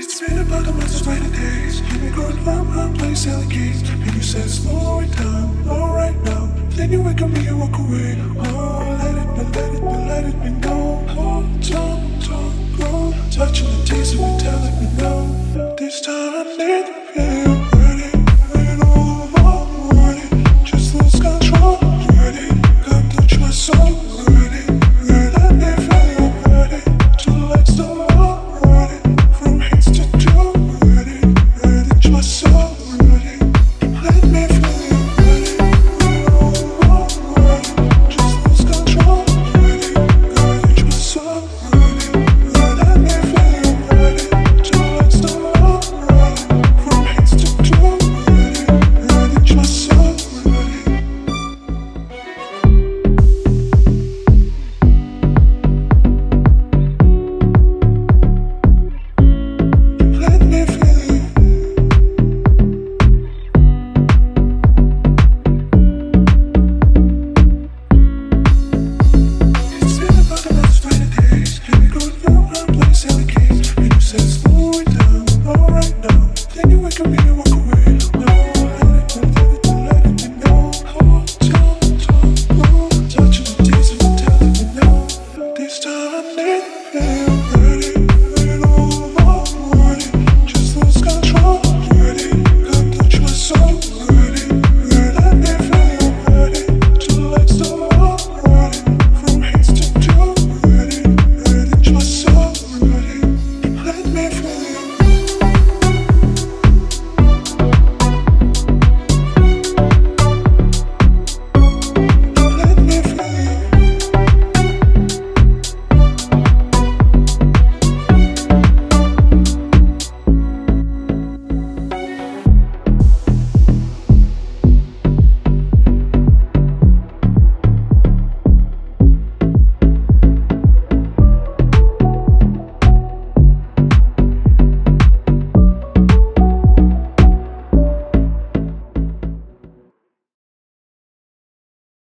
It's been about a month, 20 days. Hear me growing my place, selling keys. And you said slow it down, all right now. Then you wake up and you walk away. Oh, let it be, let it be, let it be known. Oh, don't go. Touching the teeth, so you telling me no. This time I need you.